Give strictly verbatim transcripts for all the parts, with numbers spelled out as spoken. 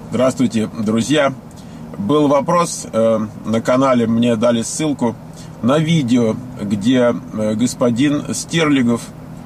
Здравствуйте, друзья. Был вопрос э, на канале, мне дали ссылку на видео, где э, господин Стерлигов,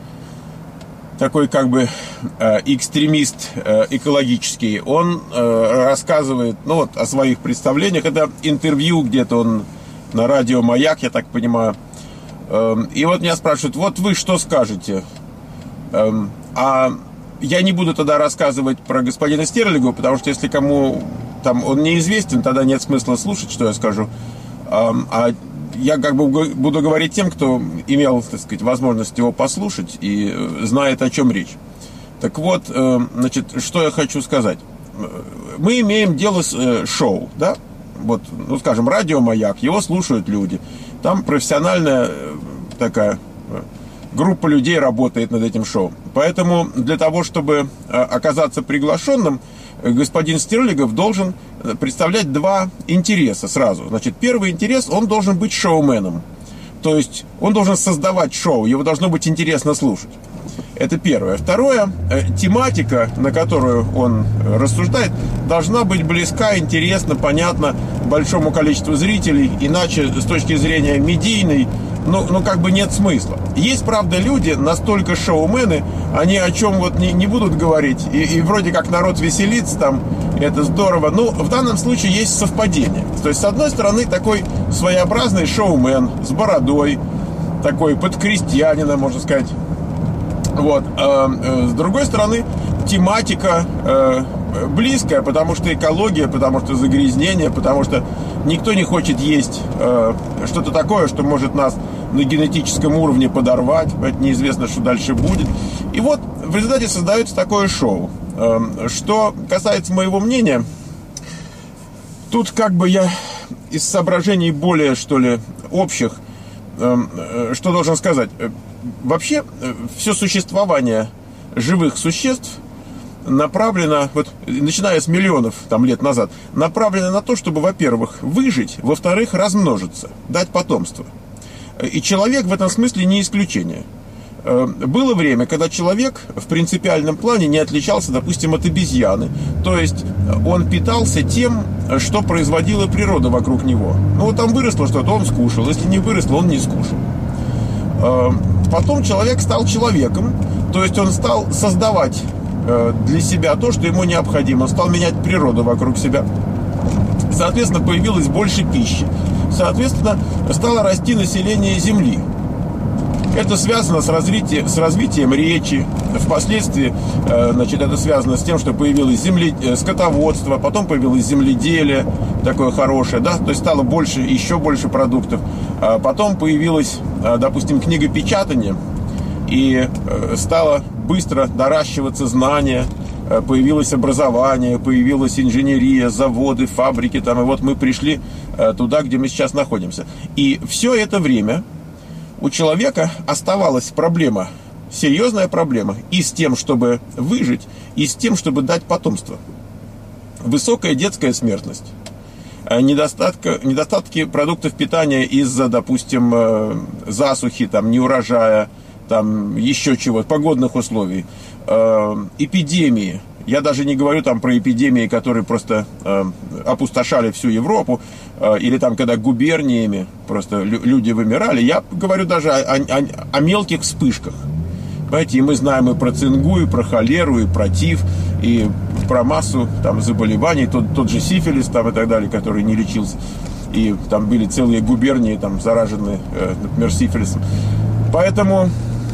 такой как бы э, экстремист э, экологический, он э, рассказывает, ну вот, о своих представлениях. Это интервью, где-то он на радио «Маяк», я так понимаю. Э, и вот меня спрашивают: вот вы что скажете? Э, а я не буду тогда рассказывать про господина Стерлигова, потому что если кому там он неизвестен, тогда нет смысла слушать, что я скажу. А, а я как бы буду говорить тем, кто имел, так сказать, возможность его послушать и знает, о чем речь. Так вот, значит, что я хочу сказать. Мы имеем дело с шоу, да? Вот, ну, скажем, радио «Маяк», его слушают люди. Там профессиональная такая группа людей работает над этим шоу. Поэтому для того, чтобы оказаться приглашенным, господин Стерлигов должен представлять два интереса сразу. Значит, первый интерес, он должен быть шоуменом. То есть он должен создавать шоу, его должно быть интересно слушать. Это первое. Второе, тематика, на которую он рассуждает, должна быть близка, интересна, понятна большому количеству зрителей. Иначе, с точки зрения медийной, ну, ну как бы нет смысла. Есть, правда, люди, настолько шоумены, они о чем вот не, не будут говорить, и, и вроде как народ веселится там, это здорово. Но в данном случае есть совпадение. То есть, с одной стороны, такой своеобразный шоумен с бородой, такой под крестьянина, можно сказать. Вот. А, с другой стороны, тематика э, близкая, потому что экология, потому что загрязнение, потому что никто не хочет есть э, что-то такое, что может нас на генетическом уровне подорвать. Неизвестно, что дальше будет. И вот в результате создается такое шоу. Э, что касается моего мнения, тут как бы я из соображений более, что ли, общих, э, что должен сказать. Вообще, все существование живых существ направлено, вот, начиная с миллионов там, лет назад, направлено на то, чтобы, во-первых, выжить, во-вторых, размножиться, дать потомство. И человек в этом смысле не исключение. Было время, когда человек в принципиальном плане не отличался, допустим, от обезьяны. То есть он питался тем, что производила природа вокруг него. Ну вот там выросло что-то, он скушал. Если не выросло, он не скушал. Потом человек стал человеком, то есть он стал создавать для себя то, что ему необходимо. Он стал менять природу вокруг себя. Соответственно, появилось больше пищи. Соответственно, стало расти население Земли. Это связано с развитием, с развитием речи. Впоследствии, значит, это связано с тем, что появилось земле... скотоводство, потом появилось земледелие такое хорошее, да, то есть стало больше, еще больше продуктов. Потом появилось, допустим, книгопечатание, и стало быстро наращиваться знания, появилось образование, появилась инженерия, заводы, фабрики, там, и вот мы пришли туда, где мы сейчас находимся. И все это время у человека оставалась проблема, серьезная проблема, и с тем, чтобы выжить, и с тем, чтобы дать потомство. Высокая детская смертность, недостатка, недостатки продуктов питания из-за, допустим, засухи, там, неурожая, там, еще чего-то, погодных условий, эпидемии. Я даже не говорю там про эпидемии, которые просто э, опустошали всю Европу, э, или там, когда губерниями просто люди вымирали. Я говорю даже о, о, о мелких вспышках. Понимаете, и мы знаем и про цингу, и про холеру, и про тиф, и про массу там заболеваний, тот, тот же сифилис там и так далее, который не лечился. И там были целые губернии, там, зараженные, э, например, сифилисом. Поэтому...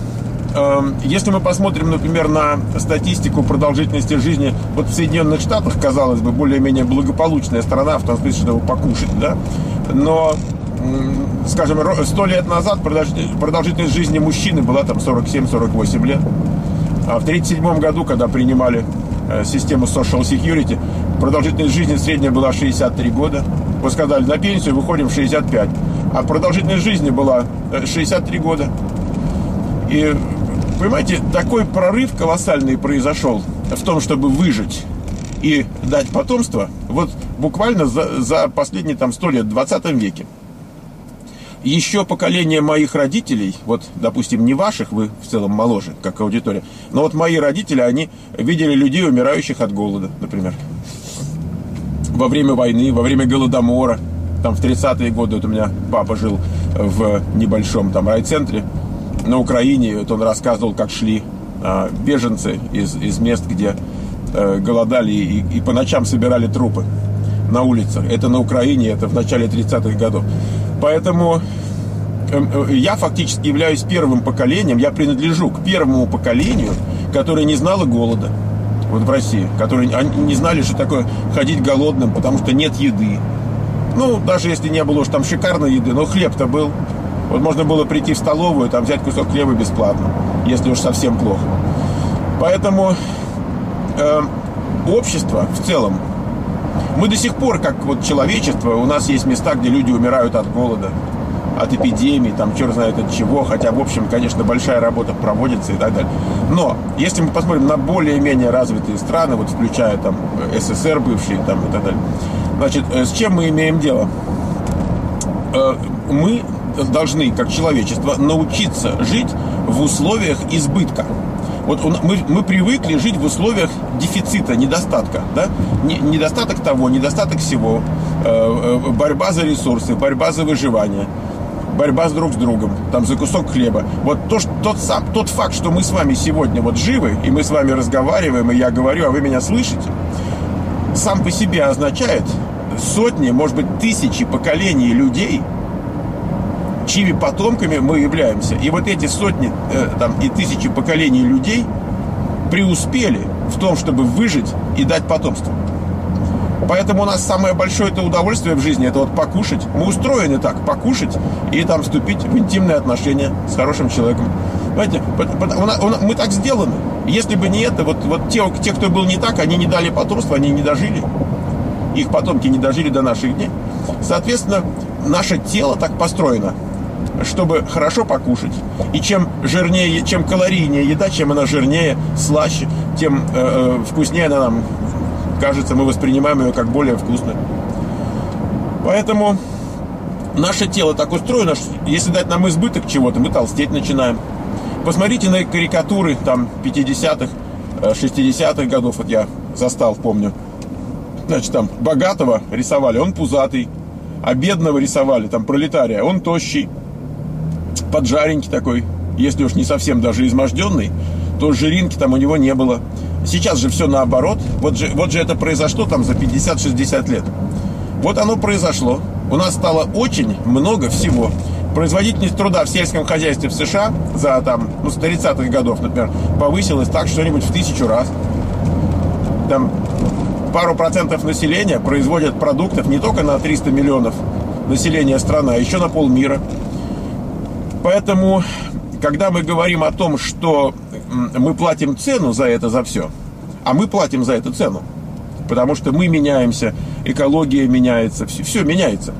Если мы посмотрим, например, на статистику продолжительности жизни, вот в Соединенных Штатах, казалось бы, более-менее благополучная страна, в том смысле, чтобы покушать, да, но, скажем, сто лет назад продолжительность жизни мужчины была там сорок семь — сорок восемь лет, а в тридцать седьмом году, когда принимали систему Social Security, продолжительность жизни средняя была шестьдесят три года, вот сказали, на пенсию выходим в шестьдесят пять, а продолжительность жизни была шестьдесят три года. И, понимаете, такой прорыв колоссальный произошел в том, чтобы выжить и дать потомство, вот буквально за, за последние там сто лет, в двадцатом веке. Еще поколение моих родителей, вот, допустим, не ваших, вы в целом моложе, как аудитория, но вот мои родители, они видели людей, умирающих от голода, например. во время войны, во время Голодомора. Там в тридцатые годы, вот у меня папа жил в небольшом там райцентре на Украине. Вот он рассказывал, как шли а, беженцы из, из мест, где а, голодали и, и по ночам собирали трупы на улицах. Это на Украине, это в начале тридцатых годов. Поэтому э, я фактически являюсь первым поколением, я принадлежу к первому поколению, которое не знало голода. Вот в России, которые они не знали, что такое ходить голодным, потому что нет еды. Ну, даже если не было уж там шикарной еды, но хлеб-то был. Вот можно было прийти в столовую, там взять кусок хлеба бесплатно, если уж совсем плохо. Поэтому э, общество в целом, мы до сих пор, как вот человечество, у нас есть места, где люди умирают от голода, от эпидемий, там черт знает от чего, хотя, в общем, конечно, большая работа проводится и так далее. Но, если мы посмотрим на более-менее развитые страны, вот включая там СССР бывшие там и так далее, значит, с чем мы имеем дело? Мы должны, как человечество, научиться жить в условиях избытка. Вот мы, мы привыкли жить в условиях дефицита, недостатка. Да? Недостаток того, недостаток всего. Борьба за ресурсы, борьба за выживание. Борьба с друг с другом, там за кусок хлеба. Вот то, что, тот, сам, тот факт, что мы с вами сегодня вот живы, и мы с вами разговариваем, и я говорю, а вы меня слышите, сам по себе означает сотни, может быть, тысячи поколений людей, чьими потомками мы являемся. И вот эти сотни э, там, и тысячи поколений людей преуспели в том, чтобы выжить и дать потомство. Поэтому у нас самое большое это удовольствие в жизни, это вот покушать. Мы устроены так, покушать и там вступить в интимные отношения с хорошим человеком. Понимаете, мы так сделаны. Если бы не это, вот, вот те, те, кто был не так, они не дали потомство, они не дожили. Их потомки не дожили до наших дней. Соответственно, наше тело так построено, чтобы хорошо покушать. И чем жирнее, чем калорийнее еда, чем она жирнее, слаще, тем э, э, вкуснее она нам кажется, мы воспринимаем ее как более вкусную. Поэтому наше тело так устроено, что если дать нам избыток чего-то, мы толстеть начинаем. Посмотрите на карикатуры там пятидесятых, шестидесятых годов, вот я застал, помню. Значит, там богатого рисовали, он пузатый, а бедного рисовали, там пролетария, он тощий, поджаренький такой, если уж не совсем даже изможденный, то жиринки там у него не было. Сейчас же все наоборот. Вот же, вот же это произошло там за пятьдесят-шестьдесят лет. Вот оно произошло. У нас стало очень много всего. Производительность труда в сельском хозяйстве в США за там, ну, с тридцатых годов, например, повысилась так что-нибудь в тысячу раз. Там пару процентов населения производят продуктов не только на триста миллионов населения страны, а еще на полмира. Поэтому, когда мы говорим о том, что мы платим цену за это, за все, а мы платим за это цену, потому что мы меняемся, экология меняется, все, все меняется.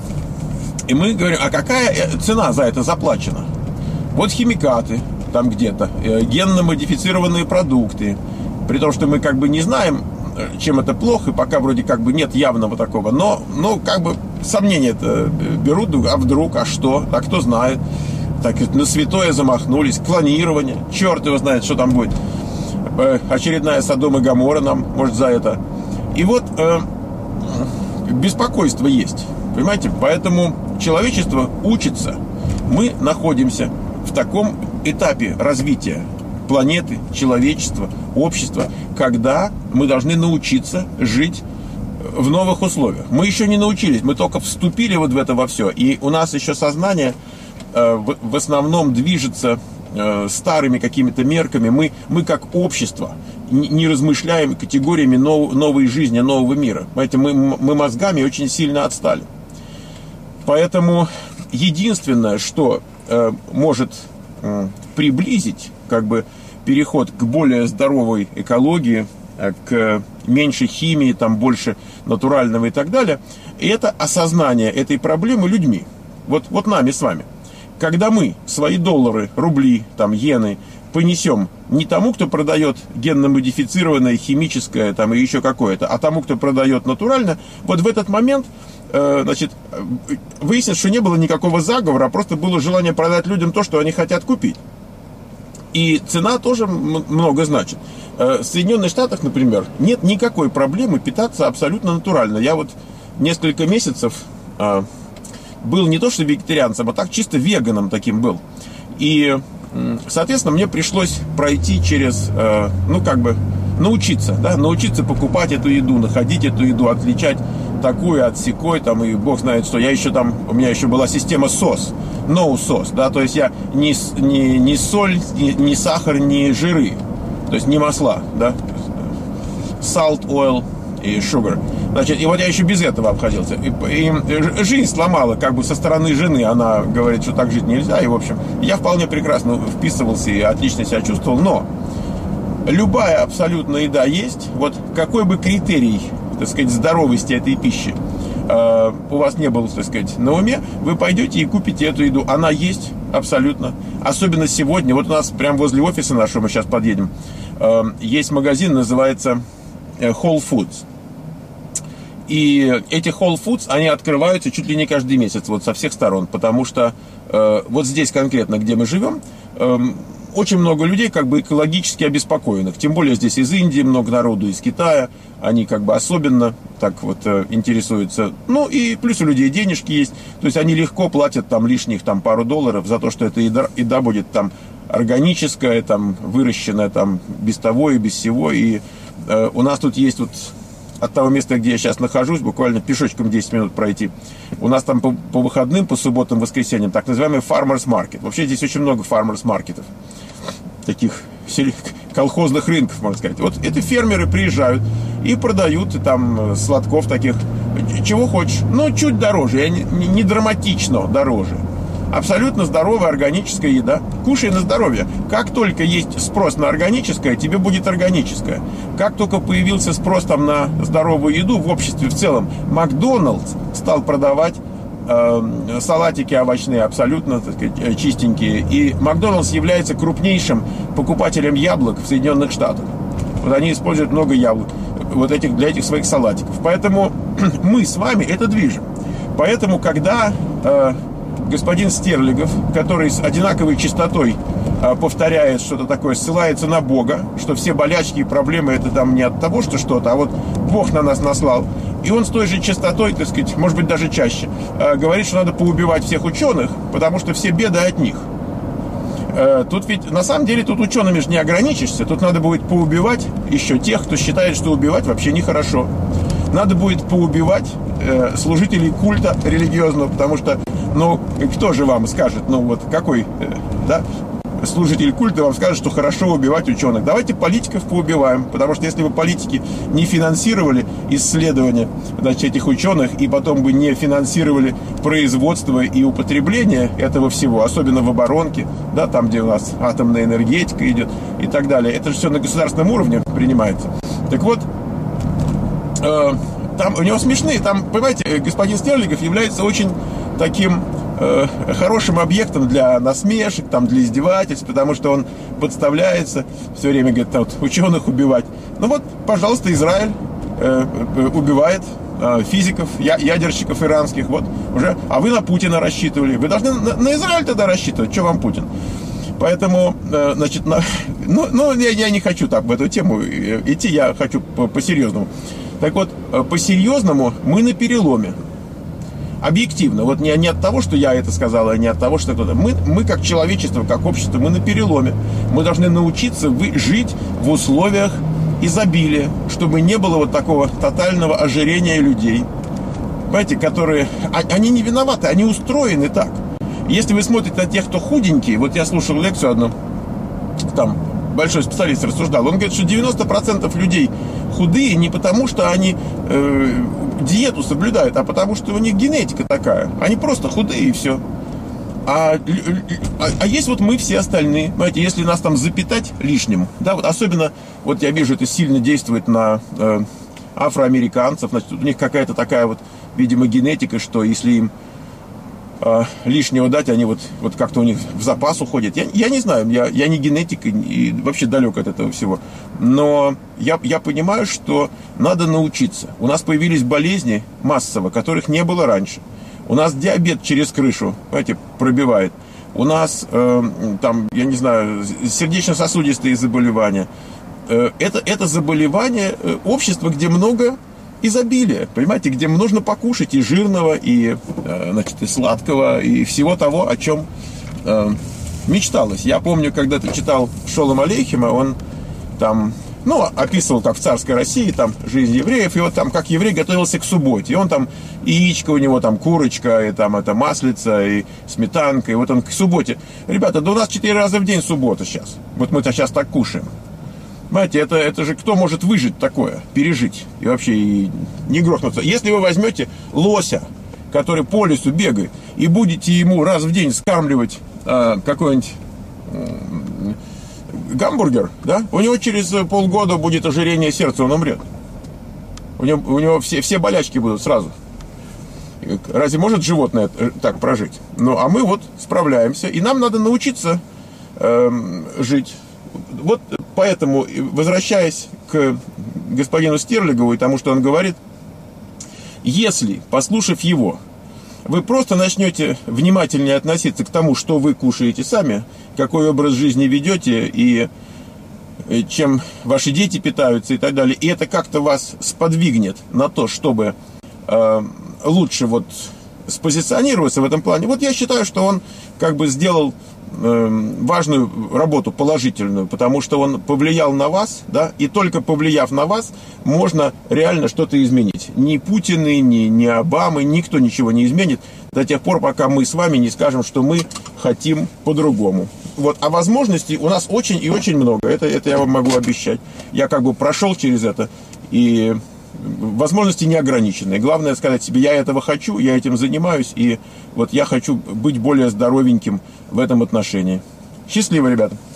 И мы говорим, а какая цена за это заплачена? Вот химикаты там где-то, генно-модифицированные продукты, при том, что мы как бы не знаем, чем это плохо, и пока вроде как бы нет явного такого, но, но как бы сомнения-то берут, а вдруг, а что, а кто знает. Так на святое замахнулись, клонирование, черт его знает, что там будет. Э, очередная Содом и Гоморра нам, может, за это. И вот э, беспокойство есть, понимаете? Поэтому человечество учится. Мы находимся в таком этапе развития планеты, человечества, общества, когда мы должны научиться жить в новых условиях. Мы еще не научились, мы только вступили вот в это во все. И у нас еще сознание в основном движется старыми какими-то мерками. Мы, мы как общество не размышляем категориями нов, новой жизни, нового мира. Понимаете, мы, мы мозгами очень сильно отстали. Поэтому единственное, что э, может э, приблизить как бы, переход к более здоровой экологии, э, к меньше химии, там, больше натурального и так далее, это осознание этой проблемы людьми. Вот, вот нами с вами. Когда мы свои доллары, рубли, там, иены понесем не тому, кто продает генно-модифицированное, химическое там, и еще какое-то, а тому, кто продает натурально, вот в этот момент э, значит, выяснится, что не было никакого заговора, а просто было желание продать людям то, что они хотят купить. И цена тоже много значит. В Соединенных Штатах, например, нет никакой проблемы питаться абсолютно натурально. Я вот несколько месяцев был не то что вегетарианцем, а так чисто веганом таким был. И, соответственно, мне пришлось пройти через, ну, как бы, научиться, да, научиться покупать эту еду, находить эту еду, отличать такую от сякой, там, и бог знает что. Я еще там, у меня еще была система сос, no sauce, да, то есть я ни, ни, ни соль, ни, ни сахар, ни жиры, то есть ни масла, да, salt, oil и sugar. Значит, и вот я еще без этого обходился. И, и жизнь сломала, как бы со стороны жены. Она говорит, что так жить нельзя. И, в общем, я вполне прекрасно вписывался и отлично себя чувствовал. Но любая абсолютно еда есть. Вот какой бы критерий, так сказать, здоровости этой пищи э, у вас не было, так сказать, на уме, вы пойдете и купите эту еду. Она есть абсолютно. Особенно сегодня. Вот у нас прямо возле офиса нашего, мы сейчас подъедем, э, есть магазин, называется Whole Foods. И эти Whole Foods, они открываются чуть ли не каждый месяц, вот со всех сторон, потому что э, вот здесь конкретно, где мы живем, э, очень много людей как бы экологически обеспокоенных, тем более здесь из Индии много народу, из Китая, они как бы особенно так вот э, интересуются, ну и плюс у людей денежки есть, то есть они легко платят там лишних там пару долларов за то, что эта еда, еда будет там органическая, там выращенная там без того и без всего, и э, у нас тут есть вот от того места, где я сейчас нахожусь, буквально пешочком десять минут пройти. У нас там по, по выходным, по субботам, воскресеньям, так называемый farmers market. Вообще здесь очень много farmers маркетов, таких колхозных рынков, можно сказать. Вот эти фермеры приезжают и продают и там сладков таких, чего хочешь. Ну, чуть дороже, я не, не драматично дороже. Абсолютно здоровая органическая еда. Кушай на здоровье. Как только есть спрос на органическое, тебе будет органическое. Как только появился спрос там на здоровую еду в обществе в целом, Макдоналдс стал продавать э, салатики овощные абсолютно, так сказать, чистенькие. И Макдоналдс является крупнейшим покупателем яблок в Соединенных Штатах. Вот они используют много яблок вот этих, для этих своих салатиков. Поэтому мы с вами это движем. Поэтому, когда э, господин Стерлигов, который с одинаковой частотой а, повторяет что-то такое, ссылается на Бога, что все болячки и проблемы это там не от того, что что-то, а вот Бог на нас наслал. И он с той же частотой, так сказать, может быть даже чаще, а, говорит, что надо поубивать всех ученых, потому что все беды от них. А, тут ведь, на самом деле, тут учеными же не ограничишься, тут надо будет поубивать еще тех, кто считает, что убивать вообще нехорошо. Надо будет поубивать э, служителей культа религиозного, потому что ну, кто же вам скажет, ну вот какой, да, служитель культа вам скажет, что хорошо убивать ученых. Давайте политиков поубиваем, потому что если бы политики не финансировали исследования, значит, этих ученых и потом бы не финансировали производство и употребление этого всего, особенно в оборонке, да, там, где у нас атомная энергетика идет и так далее, это же все на государственном уровне принимается. Так вот, э, там у него смешные, там, понимаете, господин Стерлигов является очень таким э, хорошим объектом для насмешек, там, для издевательств, потому что он подставляется, все время говорит, вот, ученых убивать. Ну вот, пожалуйста, Израиль э, э, убивает э, физиков, я, ядерщиков иранских, вот, уже, а вы на Путина рассчитывали. Вы должны на, на Израиль тогда рассчитывать, что вам Путин? Поэтому, э, значит, на, ну, ну я, я не хочу так в эту тему идти, я хочу по-серьезному. Так вот, по-серьезному мы на переломе. Объективно, вот не, не от того, что я это сказал, а не от того, что кто-то. Мы, мы как человечество, как общество, мы на переломе. Мы должны научиться вы, жить в условиях изобилия, чтобы не было вот такого тотального ожирения людей. Понимаете, которые... Они не виноваты, они устроены так. Если вы смотрите на тех, кто худенький, вот я слушал лекцию одну, там большой специалист рассуждал, он говорит, что девяносто процентов людей худые не потому, что они э, диету соблюдают, а потому, что у них генетика такая. Они просто худые и все. А, а, а есть вот мы все остальные. Понимаете, если нас там запитать лишним, да, вот особенно, вот я вижу, это сильно действует на э, афроамериканцев, значит, у них какая-то такая вот, видимо, генетика, что если им э, лишнего дать, они вот, вот как-то у них в запас уходят. Я, я не знаю, я, я не генетик и, и вообще далек от этого всего. Но я, я понимаю, что надо научиться. У нас появились болезни массово, которых не было раньше. У нас диабет через крышу, понимаете, пробивает. у нас, э, там, я не знаю, сердечно-сосудистые заболевания. Э, это, это заболевание, э, общество, где много изобилия, понимаете, где нужно покушать и жирного, и, э, значит, и сладкого, и всего того, о чем э, мечталось. Я помню, когда-то читал Шолом Алейхема, он там... Ну, описывал, как в царской России, там, жизнь евреев, и вот там, как еврей готовился к субботе. И он там, яичко у него, там, курочка, и там, это, маслица, и сметанка, и вот он к субботе. Ребята, да у нас четыре раза в день суббота сейчас. Вот мы-то сейчас так кушаем. Понимаете, это, это же кто может выжить такое, пережить, и вообще и не грохнуться. Если вы возьмете лося, который по лесу бегает, и будете ему раз в день скармливать э, какой-нибудь... Э, гамбургер, да, у него через полгода будет ожирение сердца, он умрет. У него, у него все, все болячки будут сразу. Разве может животное так прожить? Ну, а мы вот справляемся, и нам надо научиться э, жить. Вот поэтому, возвращаясь к господину Стерлигову и тому, что он говорит, если, послушав его, вы просто начнете внимательнее относиться к тому, что вы кушаете сами, какой образ жизни ведете и чем ваши дети питаются и так далее. И это как-то вас сподвигнет на то, чтобы э, лучше вот спозиционироваться в этом плане. Вот я считаю, что он как бы сделал э, важную работу, положительную, потому что он повлиял на вас, да, и только повлияв на вас, можно реально что-то изменить. Ни Путины, ни, ни Обамы, никто ничего не изменит до тех пор, пока мы с вами не скажем, что мы хотим по-другому. Вот. А возможностей у нас очень и очень много. Это, это я вам могу обещать. Я как бы прошел через это, и возможности неограниченные. Главное сказать себе, я этого хочу, я этим занимаюсь, и вот я хочу быть более здоровеньким в этом отношении. Счастливо, ребята!